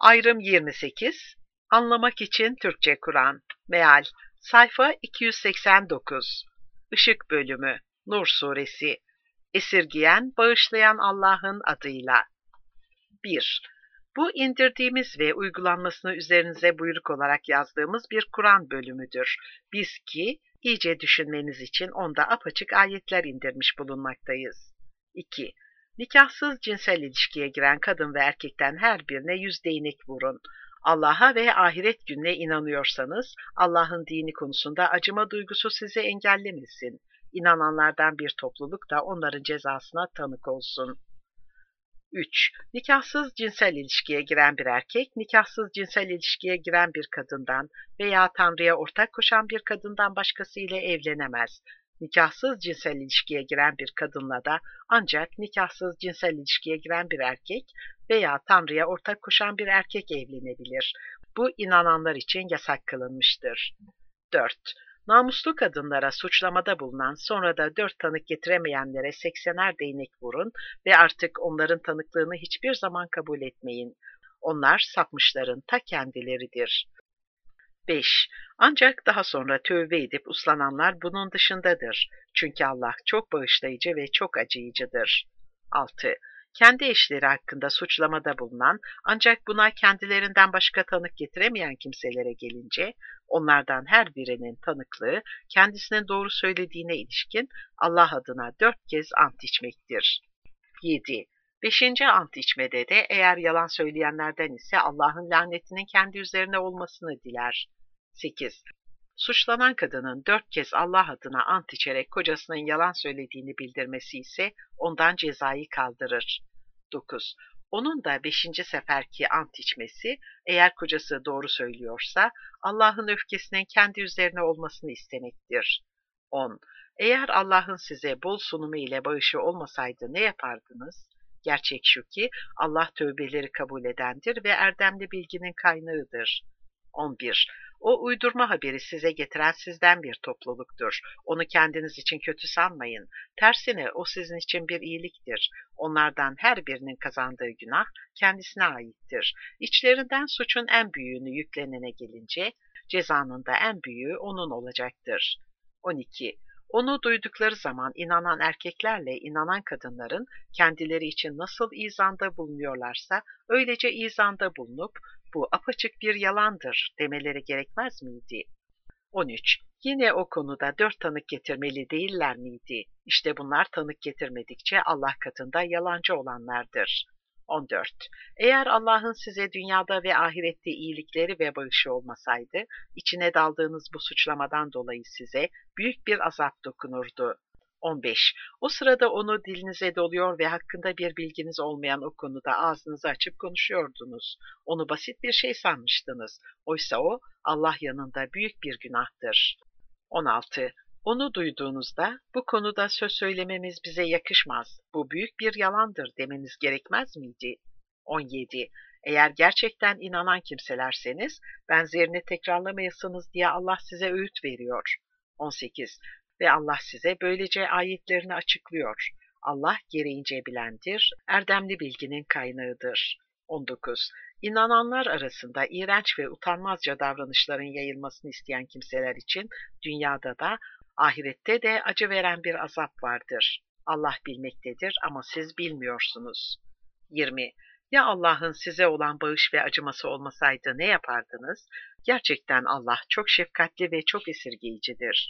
Ayrım 28. Anlamak için Türkçe Kur'an. Meal. Sayfa 289. Işık bölümü. Nur suresi. Esirgiyen, bağışlayan Allah'ın adıyla. 1. Bu indirdiğimiz ve uygulanmasını üzerinize buyruk olarak yazdığımız bir Kur'an bölümüdür. Biz ki iyice düşünmeniz için onda apaçık ayetler indirmiş bulunmaktayız. 2. Nikahsız cinsel ilişkiye giren kadın ve erkekten her birine 100 değnek vurun. Allah'a ve ahiret gününe inanıyorsanız Allah'ın dini konusunda acıma duygusu sizi engellemesin. İnananlardan bir topluluk da onların cezasına tanık olsun. 3. Nikahsız cinsel ilişkiye giren bir erkek, nikahsız cinsel ilişkiye giren bir kadından veya Tanrı'ya ortak koşan bir kadından başkası ile evlenemez. Nikahsız cinsel ilişkiye giren bir kadınla da ancak nikahsız cinsel ilişkiye giren bir erkek veya Tanrı'ya ortak koşan bir erkek evlenebilir. Bu inananlar için yasak kılınmıştır. 4. Namuslu kadınlara suçlamada bulunan, sonra da 4 tanık getiremeyenlere 80'er değnek vurun ve artık onların tanıklığını hiçbir zaman kabul etmeyin. Onlar sapmışların ta kendileridir. 5. Ancak daha sonra tövbe edip uslananlar bunun dışındadır. Çünkü Allah çok bağışlayıcı ve çok acıyıcıdır. 6. Kendi eşleri hakkında suçlamada bulunan ancak buna kendilerinden başka tanık getiremeyen kimselere gelince, onlardan her birinin tanıklığı kendisinin doğru söylediğine ilişkin Allah adına 4 kez ant içmektir. 7. 5. ant içmede de eğer yalan söyleyenlerden ise Allah'ın lanetinin kendi üzerine olmasını diler. 8. Suçlanan kadının 4 kez Allah adına ant içerek kocasının yalan söylediğini bildirmesi ise ondan cezayı kaldırır. 9. Onun da 5. seferki ant içmesi, eğer kocası doğru söylüyorsa, Allah'ın öfkesinin kendi üzerine olmasını istemektir. 10. Eğer Allah'ın size bol sunumu ile bağışı olmasaydı ne yapardınız? Gerçek şu ki, Allah tövbeleri kabul edendir ve erdemli bilginin kaynağıdır. 11. O uydurma haberi size getiren sizden bir topluluktur. Onu kendiniz için kötü sanmayın. Tersine o sizin için bir iyiliktir. Onlardan her birinin kazandığı günah kendisine aittir. İçlerinden suçun en büyüğünü yüklenene gelince, cezanın da en büyüğü onun olacaktır. 12. Onu duydukları zaman inanan erkeklerle inanan kadınların kendileri için nasıl izanda bulunuyorlarsa öylece izanda bulunup bu apaçık bir yalandır demeleri gerekmez miydi? 13. Yine o konuda 4 tanık getirmeli değiller miydi? İşte bunlar tanık getirmedikçe Allah katında yalancı olanlardır. 14. Eğer Allah'ın size dünyada ve ahirette iyilikleri ve bağışı olmasaydı, içine daldığınız bu suçlamadan dolayı size büyük bir azap dokunurdu. 15. O sırada onu dilinize doluyor ve hakkında bir bilginiz olmayan o konuda ağzınızı açıp konuşuyordunuz. Onu basit bir şey sanmıştınız. Oysa o Allah yanında büyük bir günahtır. 16. Onu duyduğunuzda bu konuda söz söylememiz bize yakışmaz, bu büyük bir yalandır demeniz gerekmez miydi? 17. Eğer gerçekten inanan kimselerseniz benzerini tekrarlamayasınız diye Allah size öğüt veriyor. 18. Ve Allah size böylece ayetlerini açıklıyor. Allah gereğince bilendir, erdemli bilginin kaynağıdır. 19. İnananlar arasında iğrenç ve utanmazca davranışların yayılmasını isteyen kimseler için dünyada da ahirette de acı veren bir azap vardır. Allah bilmektedir ama siz bilmiyorsunuz. 20. Ya Allah'ın size olan bağış ve acıması olmasaydı ne yapardınız? Gerçekten Allah çok şefkatli ve çok esirgeyicidir.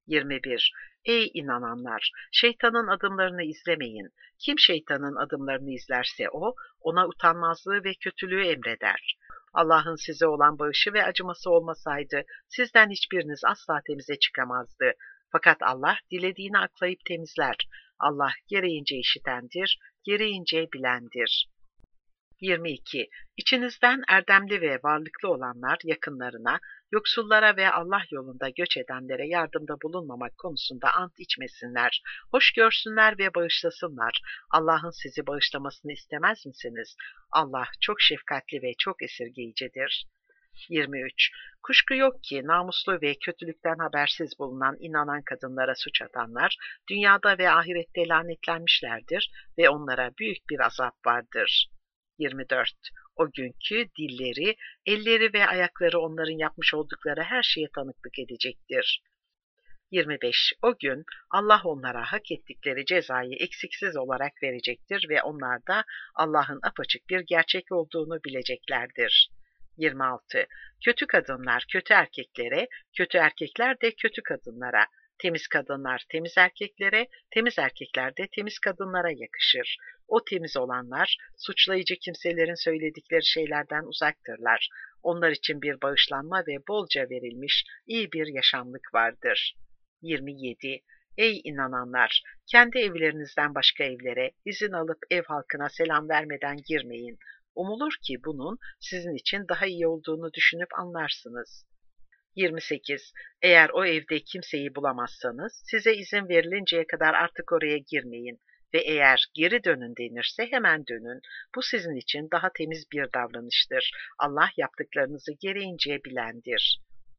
21. Ey inananlar! Şeytanın adımlarını izlemeyin. Kim şeytanın adımlarını izlerse o, ona utanmazlığı ve kötülüğü emreder. Allah'ın size olan bağışı ve acıması olmasaydı, sizden hiçbiriniz asla temize çıkamazdı. Fakat Allah dilediğini aklayıp temizler. Allah gereğince işitendir, gereğince bilendir. 22. İçinizden erdemli ve varlıklı olanlar yakınlarına, yoksullara ve Allah yolunda göç edenlere yardımda bulunmamak konusunda ant içmesinler, hoş görsünler ve bağışlasınlar. Allah'ın sizi bağışlamasını istemez misiniz? Allah çok şefkatli ve çok esirgeyicidir. 23. Kuşku yok ki namuslu ve kötülükten habersiz bulunan inanan kadınlara suç atanlar, dünyada ve ahirette lanetlenmişlerdir ve onlara büyük bir azap vardır. 24. O günkü dilleri, elleri ve ayakları onların yapmış oldukları her şeye tanıklık edecektir. 25. O gün Allah onlara hak ettikleri cezayı eksiksiz olarak verecektir ve onlar da Allah'ın apaçık bir gerçek olduğunu bileceklerdir. 26. Kötü kadınlar kötü erkeklere, kötü erkekler de kötü kadınlara, temiz kadınlar temiz erkeklere, temiz erkekler de temiz kadınlara yakışır. O temiz olanlar, suçlayıcı kimselerin söyledikleri şeylerden uzaktırlar. Onlar için bir bağışlanma ve bolca verilmiş iyi bir yaşamlık vardır. 27. Ey inananlar! Kendi evlerinizden başka evlere izin alıp ev halkına selam vermeden girmeyin. Umulur ki bunun sizin için daha iyi olduğunu düşünüp anlarsınız. 28. Eğer o evde kimseyi bulamazsanız size izin verilinceye kadar artık oraya girmeyin ve eğer geri dönün denirse hemen dönün. Bu sizin için daha temiz bir davranıştır. Allah yaptıklarınızı gereğince bilendir.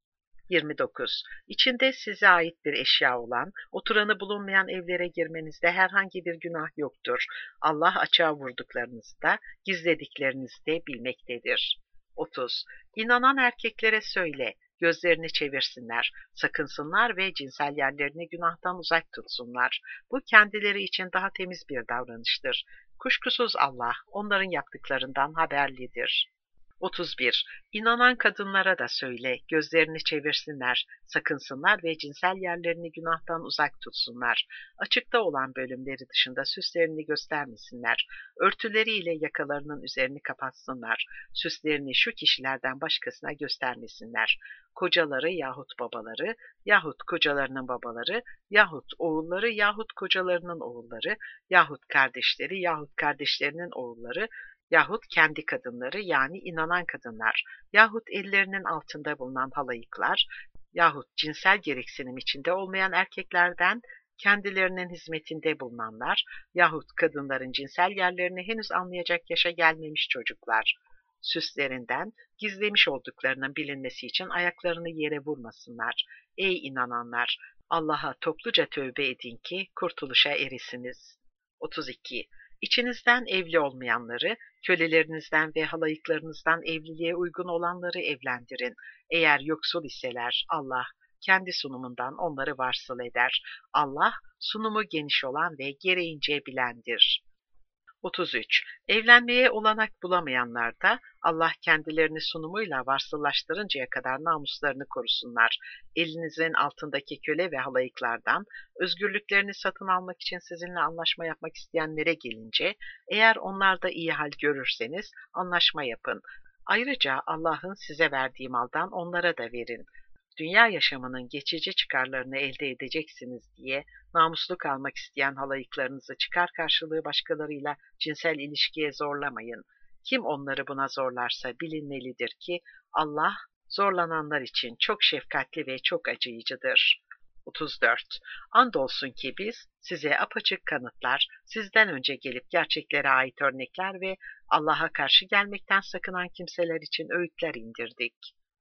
29. İçinde size ait bir eşya olan, oturanı bulunmayan evlere girmenizde herhangi bir günah yoktur. Allah açığa vurduklarınızı da, gizlediklerinizi de bilmektedir. 30. İnanan erkeklere söyle, gözlerini çevirsinler, sakınsınlar ve cinsel yerlerini günahtan uzak tutsunlar. Bu kendileri için daha temiz bir davranıştır. Kuşkusuz Allah onların yaptıklarından haberlidir. 31. İnanan kadınlara da söyle, gözlerini çevirsinler, sakınsınlar ve cinsel yerlerini günahtan uzak tutsunlar. Açıkta olan bölümleri dışında süslerini göstermesinler. Örtüleriyle yakalarının üzerini kapatsınlar. Süslerini şu kişilerden başkasına göstermesinler. Kocaları yahut babaları, yahut kocalarının babaları, yahut oğulları yahut kocalarının oğulları, yahut kardeşleri yahut kardeşlerinin oğulları, yahut kendi kadınları yani inanan kadınlar, yahut ellerinin altında bulunan halayıklar, yahut cinsel gereksinim içinde olmayan erkeklerden kendilerinin hizmetinde bulunanlar, yahut kadınların cinsel yerlerini henüz anlayacak yaşa gelmemiş çocuklar. Süslerinden gizlemiş olduklarının bilinmesi için ayaklarını yere vurmasınlar. Ey inananlar! Allah'a topluca tövbe edin ki kurtuluşa eresiniz. 32. İçinizden evli olmayanları, kölelerinizden ve halayıklarınızdan evliliğe uygun olanları evlendirin. Eğer yoksul iseler Allah kendi sunumundan onları varsıl eder. Allah sunumu geniş olan ve gereğince bilendir. 33. Evlenmeye olanak bulamayanlar da Allah kendilerini sunumuyla varsıllaştırıncaya kadar namuslarını korusunlar. Elinizin altındaki köle ve halayıklardan özgürlüklerini satın almak için sizinle anlaşma yapmak isteyenlere gelince, eğer onlarda iyi hal görürseniz anlaşma yapın. Ayrıca Allah'ın size verdiği maldan onlara da verin. Dünya yaşamının geçici çıkarlarını elde edeceksiniz diye namuslu kalmak isteyen halayıklarınızı çıkar karşılığı başkalarıyla cinsel ilişkiye zorlamayın. Kim onları buna zorlarsa bilinmelidir ki Allah zorlananlar için çok şefkatli ve çok acıyıcıdır. 34. Andolsun ki biz size apaçık kanıtlar, sizden önce gelip gerçeklere ait örnekler ve Allah'a karşı gelmekten sakınan kimseler için öğütler indirdik.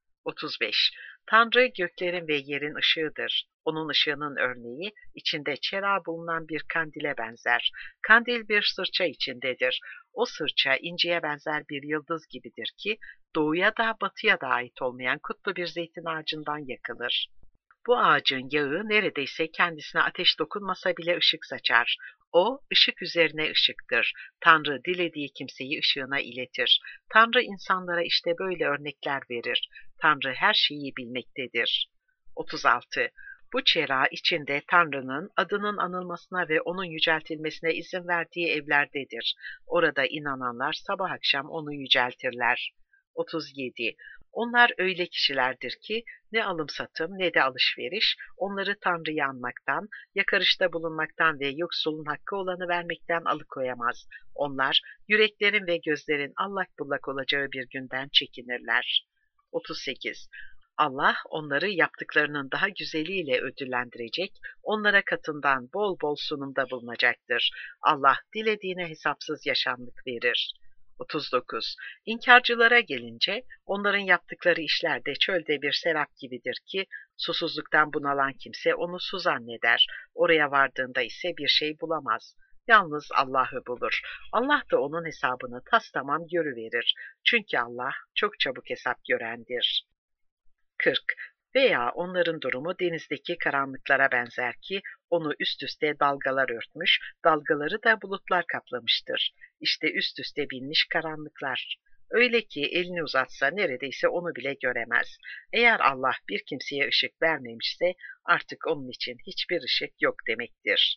35. Tanrı göklerin ve yerin ışığıdır. Onun ışığının örneği içinde çera bulunan bir kandile benzer. Kandil bir sırça içindedir. O sırça inceye benzer bir yıldız gibidir ki doğuya da batıya da ait olmayan kutlu bir zeytin ağacından yakılır. Bu ağacın yağı neredeyse kendisine ateş dokunmasa bile ışık saçar. O, ışık üzerine ışıktır. Tanrı dilediği kimseyi ışığına iletir. Tanrı insanlara işte böyle örnekler verir. Tanrı her şeyi bilmektedir. 36. Bu çera içinde Tanrı'nın adının anılmasına ve onun yüceltilmesine izin verdiği evlerdedir. Orada inananlar sabah akşam onu yüceltirler. 37. Onlar öyle kişilerdir ki ne alım satım ne de alışveriş onları Tanrı'yı anmaktan, yakarışta bulunmaktan ve yoksulun hakkı olanı vermekten alıkoyamaz. Onlar yüreklerin ve gözlerin allak bullak olacağı bir günden çekinirler. 38. Allah onları yaptıklarının daha güzeliyle ödüllendirecek, onlara katından bol bol sunumda bulunacaktır. Allah dilediğine hesapsız yaşamlık verir. 39. İnkarcılara gelince onların yaptıkları işler de çölde bir serap gibidir ki susuzluktan bunalan kimse onu su zanneder. Oraya vardığında ise bir şey bulamaz. yalnız Allah'ı bulur. Allah da onun hesabını tastamam görüverir. Çünkü Allah çok çabuk hesap görendir. 40. Veya onların durumu denizdeki karanlıklara benzer ki onu üst üste dalgalar örtmüş, dalgaları da bulutlar kaplamıştır. İşte üst üste binmiş karanlıklar. Öyle ki elini uzatsa neredeyse onu bile göremez. Eğer Allah bir kimseye ışık vermemişse artık onun için hiçbir ışık yok demektir.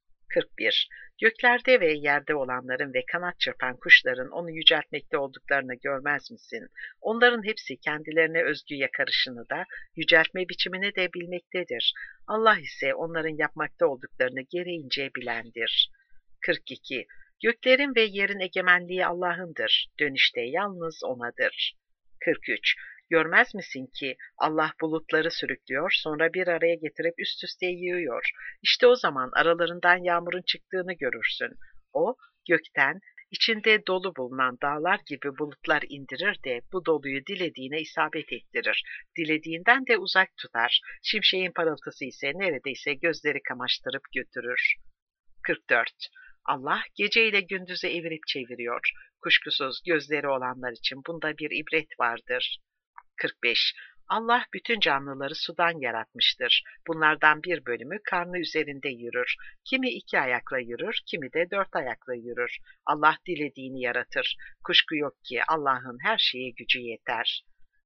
41. Göklerde ve yerde olanların ve kanat çırpan kuşların onu yüceltmekte olduklarını görmez misin? Onların hepsi kendilerine özgü yakarışını da, yüceltme biçimini de bilmektedir. Allah ise onların yapmakta olduklarını gereğince bilendir. 42. Göklerin ve yerin egemenliği Allah'ındır. Dönüşte yalnız O'nadır. 43. Görmez misin ki Allah bulutları sürüklüyor, sonra bir araya getirip üst üste yığıyor. İşte o zaman aralarından yağmurun çıktığını görürsün. O, gökten, içinde dolu bulunan dağlar gibi bulutlar indirir de bu doluyu dilediğine isabet ettirir. Dilediğinden de uzak tutar. Şimşeğin parıltısı ise neredeyse gözleri kamaştırıp götürür. 44. Allah geceyle gündüzü evirip çeviriyor. Kuşkusuz gözleri olanlar için bunda bir ibret vardır. 45. Allah bütün canlıları sudan yaratmıştır. Bunlardan bir bölümü karnı üzerinde yürür. Kimi iki ayakla yürür, kimi de dört ayakla yürür. Allah dilediğini yaratır. Kuşku yok ki Allah'ın her şeye gücü yeter.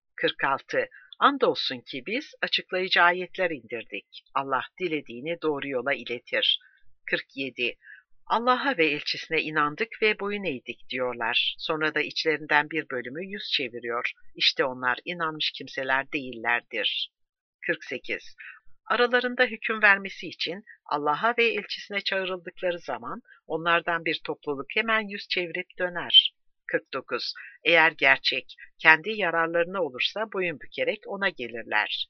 46. Andolsun ki biz açıklayıcı ayetler indirdik. Allah dilediğini doğru yola iletir. 47. Allah'a ve elçisine inandık ve boyun eğdik diyorlar. Sonra da içlerinden bir bölümü yüz çeviriyor. İşte onlar inanmış kimseler değillerdir. 48. Aralarında hüküm vermesi için Allah'a ve elçisine çağrıldıkları zaman onlardan bir topluluk hemen yüz çevirip döner. 49. Eğer gerçek, kendi yararlarına olursa boyun bükerek ona gelirler.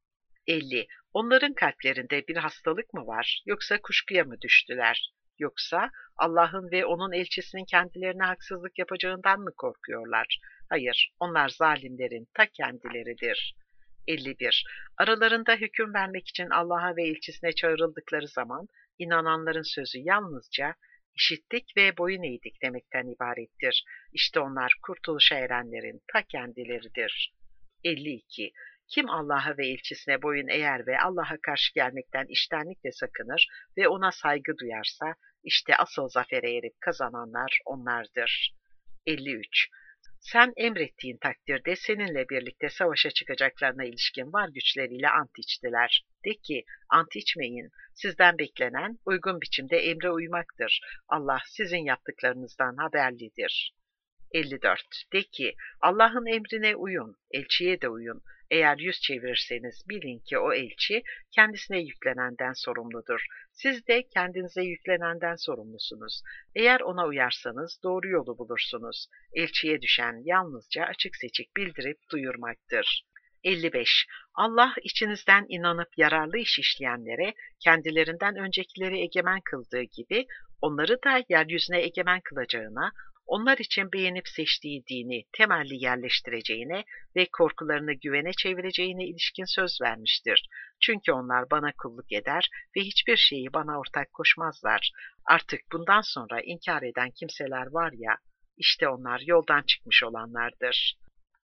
50. Onların kalplerinde bir hastalık mı var, yoksa kuşkuya mı düştüler? Yoksa Allah'ın ve onun elçisinin kendilerine haksızlık yapacağından mı korkuyorlar? Hayır, onlar zalimlerin ta kendileridir. 51. Aralarında hüküm vermek için Allah'a ve elçisine çağrıldıkları zaman inananların sözü yalnızca işittik ve boyun eğdik demekten ibarettir. İşte onlar kurtuluşa erenlerin ta kendileridir. 52. Kim Allah'a ve elçisine boyun eğer ve Allah'a karşı gelmekten içtenlikle sakınır ve ona saygı duyarsa, işte asıl zafere erip kazananlar onlardır. 53. Sen emrettiğin takdirde seninle birlikte savaşa çıkacaklarına ilişkin var güçleriyle ant içtiler. De ki, ant içmeyin, sizden beklenen uygun biçimde emre uymaktır. Allah sizin yaptıklarınızdan haberlidir. 54. De ki, Allah'ın emrine uyun, elçiye de uyun. Eğer yüz çevirirseniz bilin ki o elçi kendisine yüklenenden sorumludur. Siz de kendinize yüklenenden sorumlusunuz. Eğer ona uyarsanız doğru yolu bulursunuz. Elçiye düşen yalnızca açık seçik bildirip duyurmaktır. 55. Allah içinizden inanıp yararlı iş işleyenlere kendilerinden öncekileri egemen kıldığı gibi onları da yeryüzüne egemen kılacağına, onlar için beğenip seçtiği dini temelli yerleştireceğine ve korkularını güvene çevireceğine ilişkin söz vermiştir. Çünkü onlar bana kulluk eder ve hiçbir şeyi bana ortak koşmazlar. Artık bundan sonra inkar eden kimseler var ya, işte onlar yoldan çıkmış olanlardır.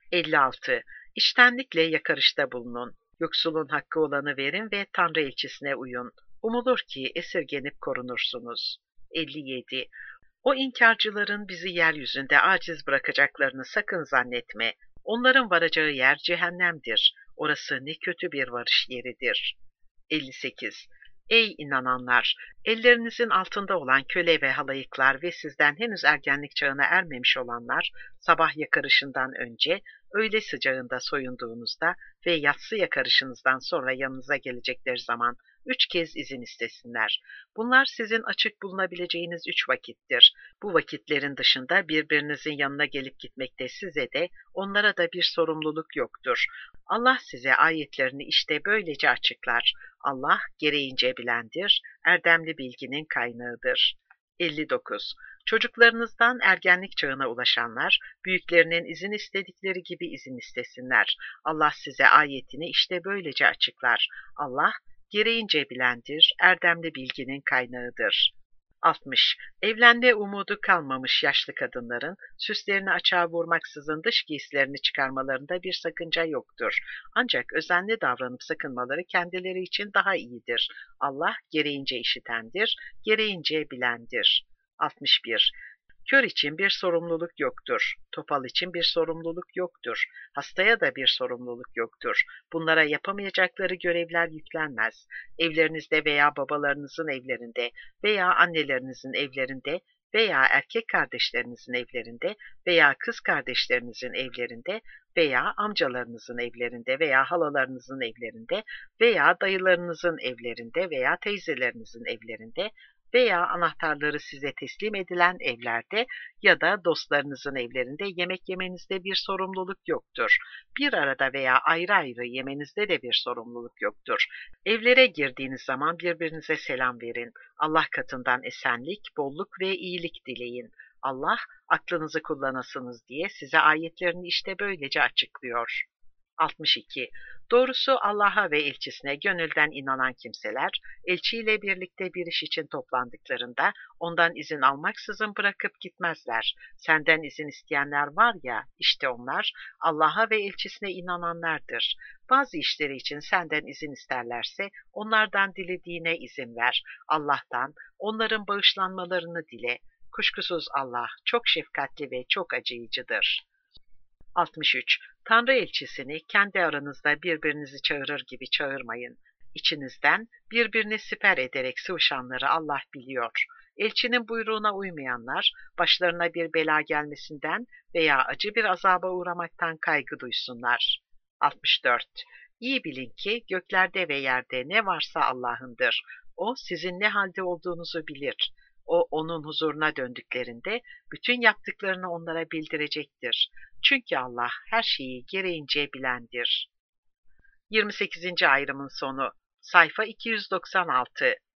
56. İçtenlikle yakarışta bulunun. Yoksulun hakkı olanı verin ve Tanrı elçisine uyun. Umulur ki esirgenip korunursunuz. 57. O inkarcıların bizi yeryüzünde aciz bırakacaklarını sakın zannetme. Onların varacağı yer cehennemdir. Orası ne kötü bir varış yeridir. 58. Ey inananlar! Ellerinizin altında olan köle ve halayıklar ve sizden henüz ergenlik çağına ermemiş olanlar, sabah yakarışından önce, öğle sıcağında soyunduğunuzda ve yatsı yakarışınızdan sonra yanınıza gelecekleri zaman 3 kez izin istesinler. Bunlar sizin açık bulunabileceğiniz 3 vakittir. Bu vakitlerin dışında birbirinizin yanına gelip gitmekte size de, onlara da bir sorumluluk yoktur. Allah size ayetlerini işte böylece açıklar. Allah gereğince bilendir, erdemli bilginin kaynağıdır. 59. Çocuklarınızdan ergenlik çağına ulaşanlar, büyüklerinin izin istedikleri gibi izin istesinler. Allah size ayetini işte böylece açıklar. Allah gereğince bilendir, erdemli bilginin kaynağıdır. 60. Evlenme umudu kalmamış yaşlı kadınların süslerini açığa vurmaksızın dış giysilerini çıkarmalarında bir sakınca yoktur. Ancak özenli davranıp sakınmaları kendileri için daha iyidir. Allah gereğince işitendir, gereğince bilendir. 61. Kör için bir sorumluluk yoktur. Topal için bir sorumluluk yoktur. Hastaya da bir sorumluluk yoktur. Bunlara yapamayacakları görevler yüklenmez. Evlerinizde veya babalarınızın evlerinde veya annelerinizin evlerinde veya erkek kardeşlerinizin evlerinde veya kız kardeşlerinizin evlerinde veya amcalarınızın evlerinde veya halalarınızın evlerinde veya dayılarınızın evlerinde veya teyzelerinizin evlerinde veya anahtarları size teslim edilen evlerde ya da dostlarınızın evlerinde yemek yemenizde bir sorumluluk yoktur. Bir arada veya ayrı ayrı yemenizde de bir sorumluluk yoktur. Evlere girdiğiniz zaman birbirinize selam verin. Allah katından esenlik, bolluk ve iyilik dileyin. Allah aklınızı kullanasınız diye size ayetlerini işte böylece açıklıyor. 62. Doğrusu Allah'a ve elçisine gönülden inanan kimseler, elçiyle birlikte bir iş için toplandıklarında ondan izin almaksızın bırakıp gitmezler. Senden izin isteyenler var ya, işte onlar Allah'a ve elçisine inananlardır. Bazı işleri için senden izin isterlerse onlardan dilediğine izin ver. Allah'tan onların bağışlanmalarını dile. Kuşkusuz Allah çok şefkatli ve çok acıyıcıdır. 63. Tanrı elçisini kendi aranızda birbirinizi çağırır gibi çağırmayın. İçinizden birbirini siper ederek sıvışanları Allah biliyor. Elçinin buyruğuna uymayanlar, başlarına bir bela gelmesinden veya acı bir azaba uğramaktan kaygı duysunlar. 64. İyi bilin ki göklerde ve yerde ne varsa Allah'ındır. O sizin ne halde olduğunuzu bilir. O onun huzuruna döndüklerinde bütün yaptıklarını onlara bildirecektir. Çünkü Allah her şeyi gereğince bilendir. 28. ayrımın sonu. Sayfa 296.